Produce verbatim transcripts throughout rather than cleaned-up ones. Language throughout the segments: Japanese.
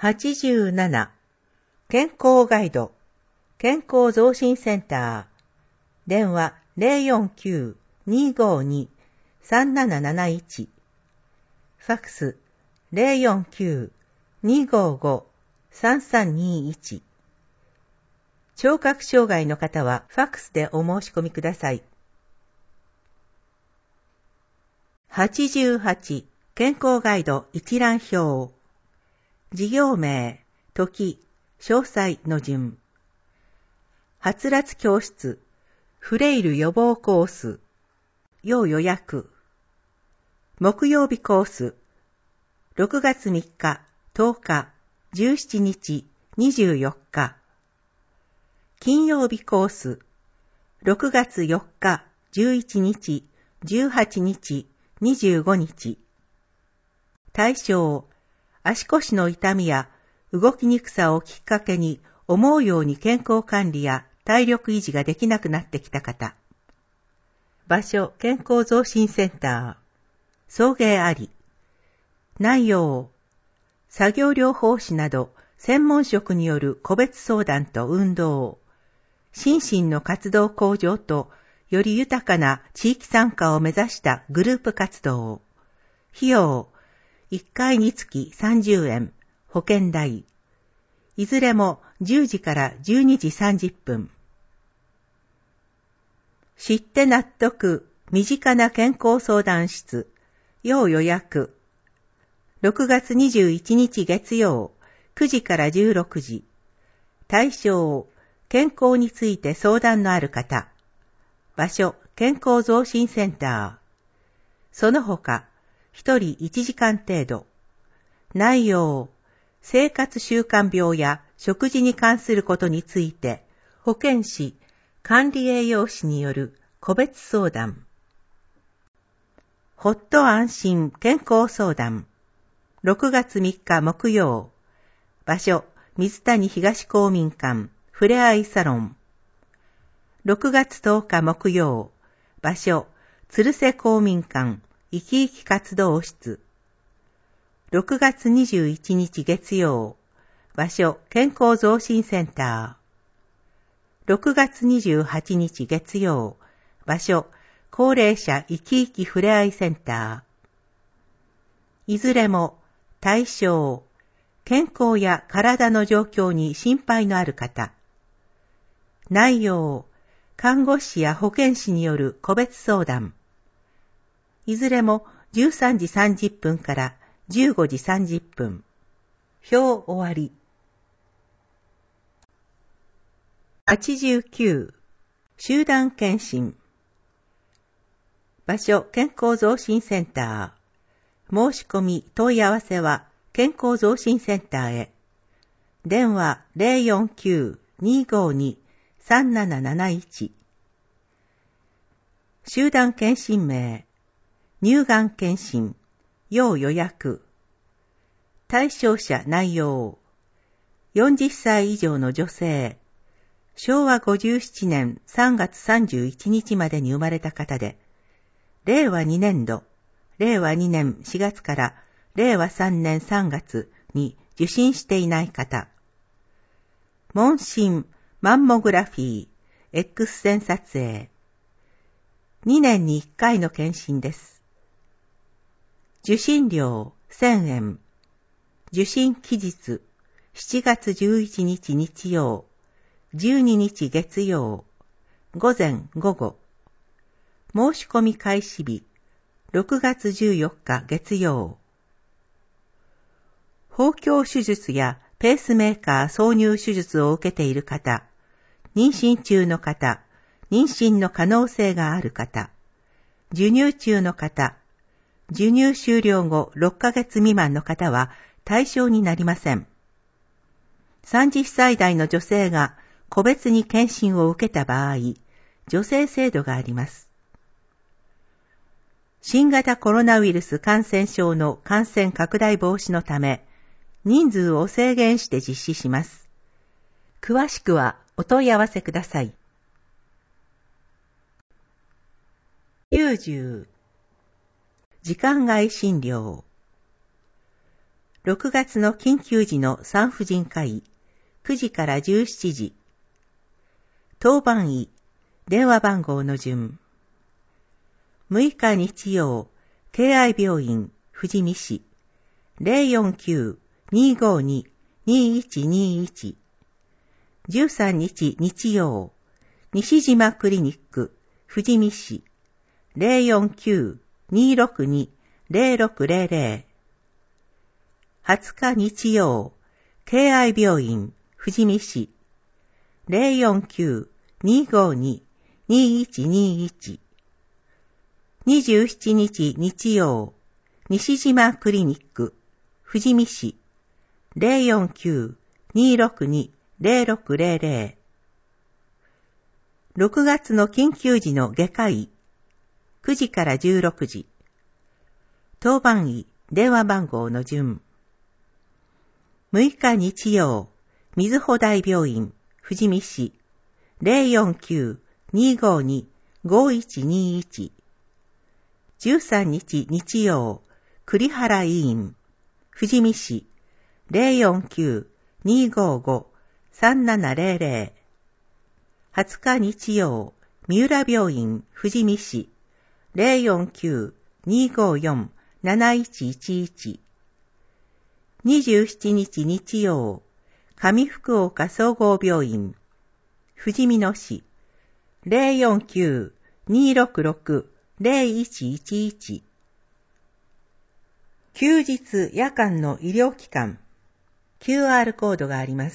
はちじゅうなな健康ガイド健康増進センター電話 ゼロよんきゅう にーごーに さんなななないち ファックス ゼロよんきゅう にーごーご さんさんにいち 聴覚障害の方はファックスでお申し込みください。はちじゅうはち健康ガイド一覧表事業名、時、詳細の順。はつらつ教室、フレイル予防コース、要予約。木曜日コース、ろくがつみっか、とおか、じゅうしちにち、にじゅうよっか。金曜日コース、ろくがつよっか、じゅういちにち、じゅうはちにち、にじゅうごにち。対象、足腰の痛みや動きにくさをきっかけに思うように健康管理や体力維持ができなくなってきた方。場所、健康増進センター。送迎あり。内容、作業療法士など専門職による個別相談と運動。心身の活動向上とより豊かな地域参加を目指したグループ活動。費用、いっかいにつきさんじゅうえん、保険代。いずれもじゅうじからじゅうにじさんじゅっぷん。知って納得、身近な健康相談室、要予約。ろくがつにじゅういちにち月曜、くじからじゅうろくじ。対象、健康について相談のある方。場所、健康増進センター。その他、ひとりいちじかん程度。内容、生活習慣病や食事に関することについて、保健師、管理栄養士による個別相談。ほっと安心健康相談。ろくがつみっか木曜。場所、水谷東公民館、ふれあいサロン。ろくがつとおか木曜。場所、鶴瀬公民館、生き生き活動室。ろくがつにじゅういちにち月曜。場所、健康増進センター。ろくがつにじゅうはちにち月曜。場所、高齢者生き生きふれあいセンター。いずれも、対象、健康や体の状況に心配のある方。内容、看護師や保健師による個別相談。いずれもじゅうさんじさんじゅっぷんからじゅうごじさんじゅっぷん。表終わり。はちじゅうきゅう集団検診。場所、健康増進センター。申し込み、問い合わせは健康増進センターへ。電話 ゼロよんきゅう にーごーに さんなななないち。集団検診名、乳がん検診、要予約。対象者内容、よんじゅっさい以上の女性、しょうわごじゅうななねんさんがつさんじゅういちにちまでに生まれた方で、れいわにねんど、れいわにねんしがつかられいわさんねんさんがつに受診していない方。問診、マンモグラフィー、X 線撮影。にねんにいっかいの検診です。受診料せんえん。受診期日しちがつじゅういちにち日曜、じゅうににち月曜、午前午後。申し込み開始日ろくがつじゅうよっか月曜。包協手術やペースメーカー挿入手術を受けている方、妊娠中の方、妊娠の可能性がある方、授乳中の方、授乳終了後ろっかげつ未満の方は対象になりません。さんじゅっさい代の女性が個別に検診を受けた場合、助成制度があります。新型コロナウイルス感染症の感染拡大防止のため、人数を制限して実施します。詳しくはお問い合わせください。きゅうじゅう時間外診療。 ろくがつの緊急時の産婦人科医、くじからじゅうしちじ。当番医、電話番号の順。むいか日曜、敬愛病院、富士見市、ゼロよんきゅう にーごーに にーいちにーいち。じゅうさんにち日曜、西島クリニック、富士見市、ゼロよんきゅう にーろくに ゼロろくゼロゼロ。はつか日曜、敬愛病院、富士見市、ゼロよんきゅう にーごーに にーいちにーいち。にじゅうしちにち日曜、西島クリニック、富士見市、ゼロよんきゅう にーろくに ゼロろくゼロゼロ。ろくがつの緊急時の外科医、くじからじゅうろくじ。当番医、電話番号の順。むいか日曜、瑞穂大病院、富士見市、ゼロよんきゅう にーごーに ごーいちにーいち。じゅうさんにち日曜、栗原医院、富士見市、ゼロよんきゅう にーごーご さんななゼロゼロ。はつか日曜、三浦病院、富士見市、ゼロよんきゅう にーごーよん なないちいちいち。にじゅうしちにち日曜、上福岡総合病院、富士見野市、ゼロよんきゅう にーろくろく ゼロいちいちいち。休日夜間の医療機関、キューアール コードがあります。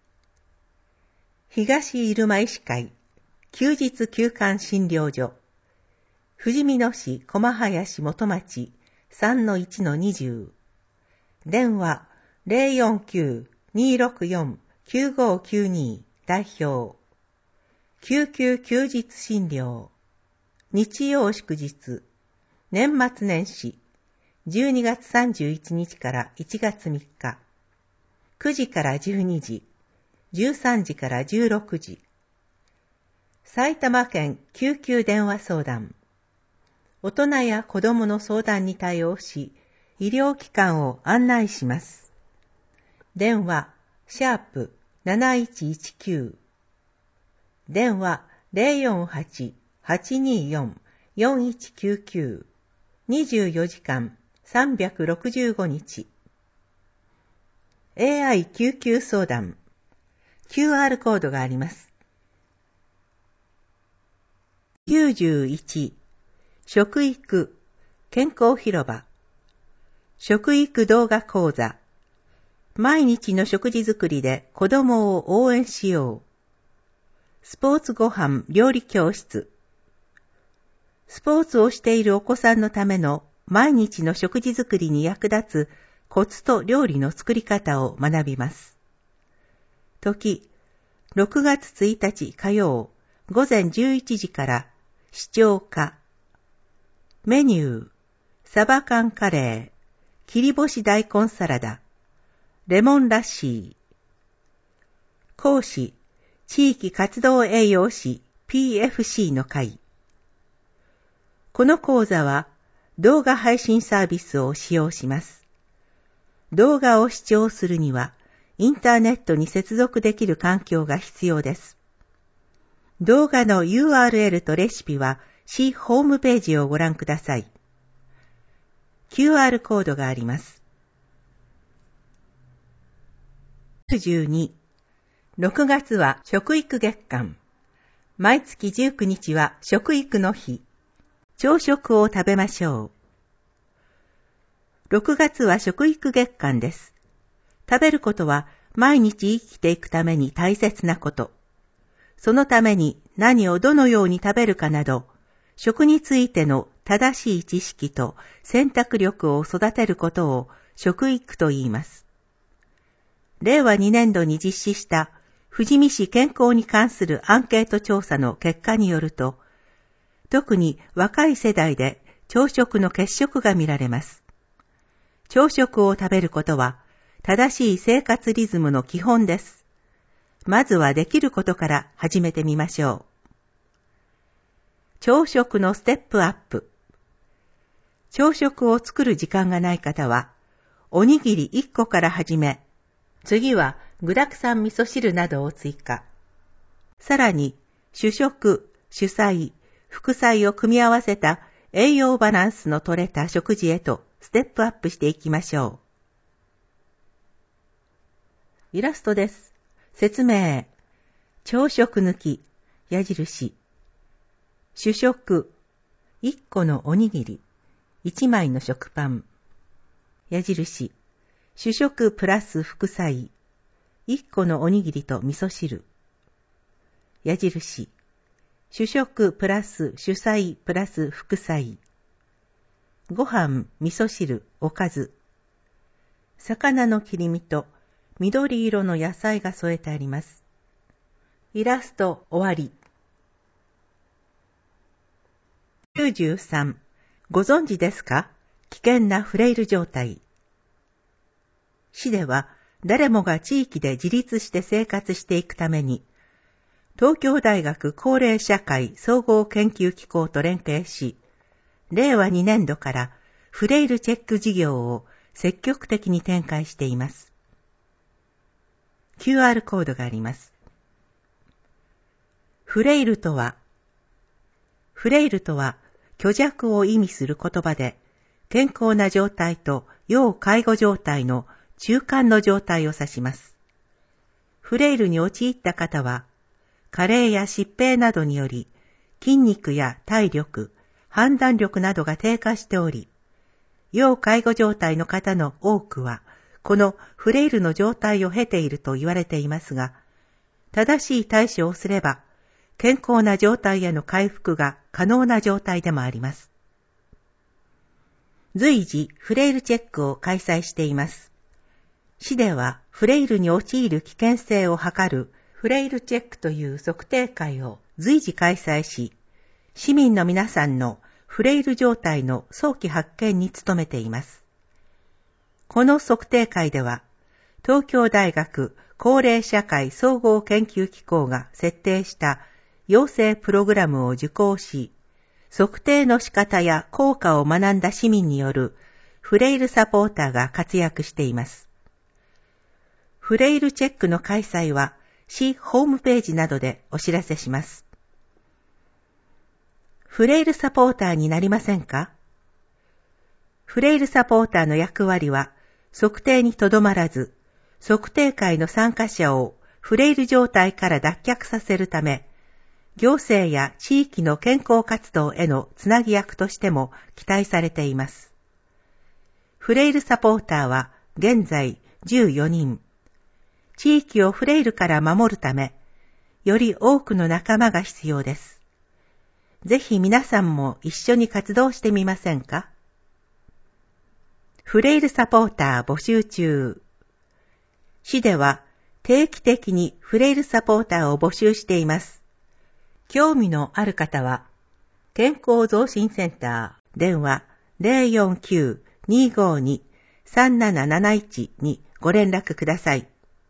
東入間医師会、休日休館診療所、富士見野市駒林元町 さんのいちのにじゅう。電話ゼロよんきゅう にーろくよん きゅうごーきゅうに代表。救急休日診療。日曜祝日。年末年始。じゅうにがつさんじゅういちにちからいちがつみっか。くじからじゅうにじ。じゅうさんじからじゅうろくじ。埼玉県救急電話相談。大人や子供の相談に対応し、医療機関を案内します。電話、シャープなないちいちきゅう。電話ゼロよんはち はちにーよん よんいちきゅうきゅう。にじゅうよじかんさんびゃくろくじゅうごにち。エーアイ 救急相談。キューアール コードがあります。きゅうじゅういち、食育、健康広場。食育動画講座。毎日の食事作りで子供を応援しよう。スポーツご飯料理教室。スポーツをしているお子さんのための毎日の食事作りに役立つコツと料理の作り方を学びます。時、ろくがつついたち火曜、午前じゅういちじから視聴課。メニュー、サバ缶カレー、切り干し大根サラダ、レモンラッシー。講師、地域活動栄養士 ピーエフシー の会。この講座は動画配信サービスを使用します。動画を視聴するにはインターネットに接続できる環境が必要です。動画の ユーアールエル とレシピは市ホームページをご覧ください。キューアール コードがあります。じゅうに、ろくがつは食育月間。毎月じゅうくにちは食育の日。朝食を食べましょう。ろくがつは食育月間です。食べることは毎日生きていくために大切なこと。そのために何をどのように食べるかなど、食についての正しい知識と選択力を育てることを食育と言います。れいわにねんどに実施した富士見市健康に関するアンケート調査の結果によると、特に若い世代で朝食の欠食が見られます。朝食を食べることは正しい生活リズムの基本です。まずはできることから始めてみましょう。朝食のステップアップ。朝食を作る時間がない方は、 おにぎりいっこから始め、次は具沢山味噌汁などを追加。さらに、主食、主菜、副菜を組み合わせた栄養バランスの取れた食事へとステップアップしていきましょう。イラストです。説明。朝食抜き、矢印。主食、いっこのおにぎり、いちまいの食パン。矢印。主食プラス副菜、いっこのおにぎりと味噌汁。矢印。主食プラス主菜プラス副菜。ご飯、味噌汁、おかず。魚の切り身と緑色の野菜が添えてあります。イラスト終わり。きゅうじゅうさん。ご存知ですか？危険なフレイル状態。市では誰もが地域で自立して生活していくために、東京大学高齢社会総合研究機構と連携し、れいわにねんどからフレイルチェック事業を積極的に展開しています。キューアール コードがあります。フレイルとは、フレイルとは虚弱を意味する言葉で、健康な状態と要介護状態の中間の状態を指します。フレイルに陥った方は、加齢や疾病などにより、筋肉や体力、判断力などが低下しており、要介護状態の方の多くは、このフレイルの状態を経ていると言われていますが、正しい対処をすれば、健康な状態への回復が可能な状態でもあります。随時フレイルチェックを開催しています。市ではフレイルに陥る危険性を測るフレイルチェックという測定会を随時開催し、市民の皆さんのフレイル状態の早期発見に努めています。この測定会では、東京大学高齢社会総合研究機構が設定した養成プログラムを受講し、測定の仕方や効果を学んだ市民によるフレイルサポーターが活躍しています。フレイルチェックの開催は市ホームページなどでお知らせします。フレイルサポーターになりませんか？フレイルサポーターの役割は測定にとどまらず、測定会の参加者をフレイル状態から脱却させるため、行政や地域の健康活動へのつなぎ役としても期待されています。フレイルサポーターは現在じゅうよにん。地域をフレイルから守るため、より多くの仲間が必要です。ぜひ皆さんも一緒に活動してみませんか？フレイルサポーター募集中。市では定期的にフレイルサポーターを募集しています。興味のある方は、健康増進センター、電話 ゼロよんきゅう にーごーに さんなななないち にご連絡ください。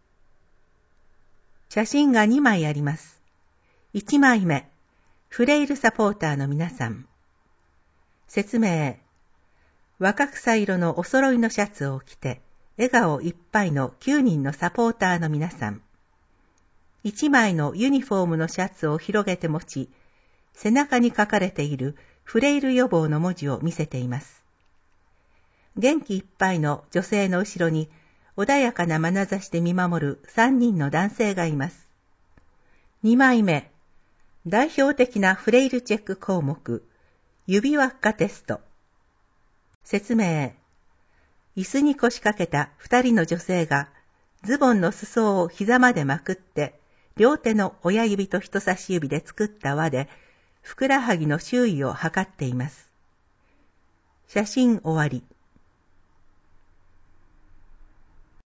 写真がにまいあります。いちまいめ、フレイルサポーターの皆さん。説明。若草色のお揃いのシャツを着て、笑顔いっぱいのきゅうにんのサポーターの皆さん。いちまいのユニフォームのシャツを広げて持ち、背中に書かれているフレイル予防の文字を見せています。元気いっぱいの女性の後ろに、穏やかな眼差しで見守るさんにんの男性がいます。にまいめ、代表的なフレイルチェック項目、指輪っかテスト。説明。椅子に腰掛けたふたりの女性が、ズボンの裾を膝までまくって、両手の親指と人差し指で作った輪で、ふくらはぎの周囲を測っています。写真終わり。